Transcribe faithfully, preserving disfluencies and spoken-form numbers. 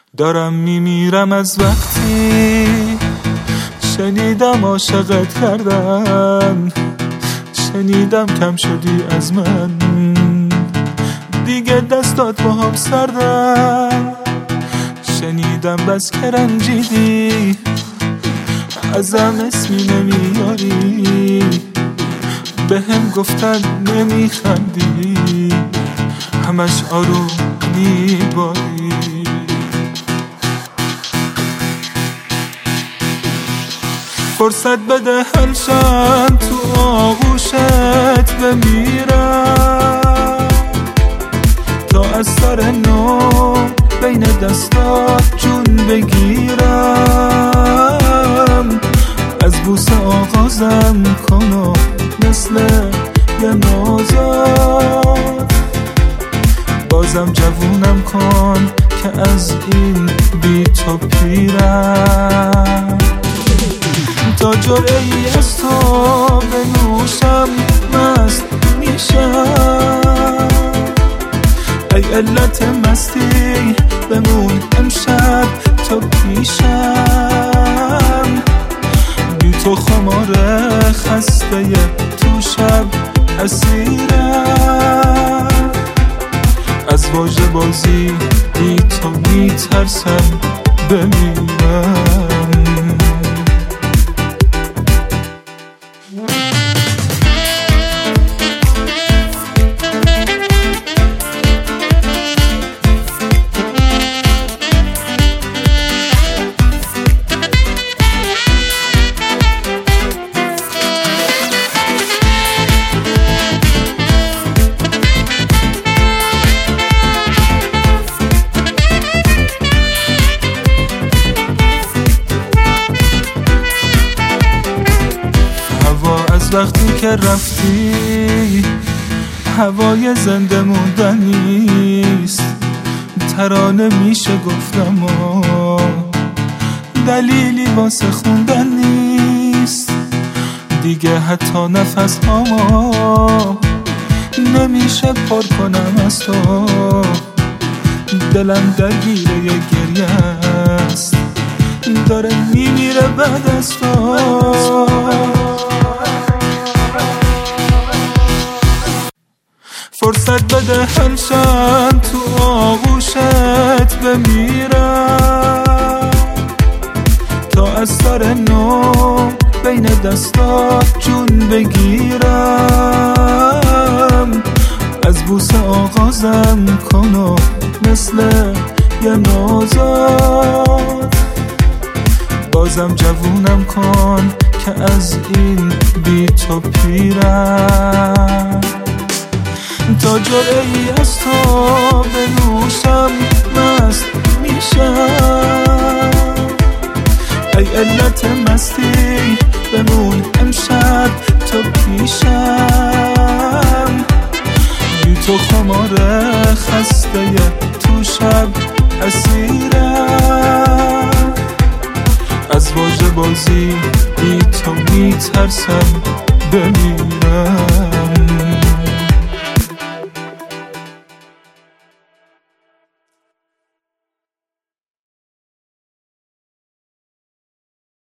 دارم میمیرم از وقتی شنیدم عاشقت کردن، شنیدم کم شدی از من، دیگه دستات با هم سردن، شنیدم بس که رنجیدی ازم اسمی نمیاری، به هم گفتن نمیخندی، همش آروم میباری. فرصت بده هلشم تو آغوشت بمیرم، تا از سر نو بین دستات جون بگیرم، از بوسه آغازم کن و مثل یه نوزاد بازم جوونم کن که از این بی تو پیرم، تا جرعه ای از تو بنوشم مست میشم، ای علت مستی بمون امشب تو پیشم، بی تو خمار خسته تو شب اسیرم، از واژه بازی بی تو میترسم بمیرم. وقتی که رفتی هوای زنده موندن نیست، ترانه میشه گفتم و دلیلی واسه خوندن نیست، دیگه حتی نفس هامو نمیشه پر کنم از تو، دلم درگیره یه گریه است داره میمیره بعد از تو، فرصت بده هلشم تو آغوشت بمیرم، تا از سر نو بین دستات جون بگیرم، از بوسه آغازم کن و مثل یه نوزاد بازم جوونم کن که از این بی تو پیرم، تا جرعه ای از تو بنوشم مست میشم، ای علت مستی بمون امشب تو پیشم، بی تو خمار خسته تو شب اسیرم، از واژه بازی بی تو میترسم بمیرم.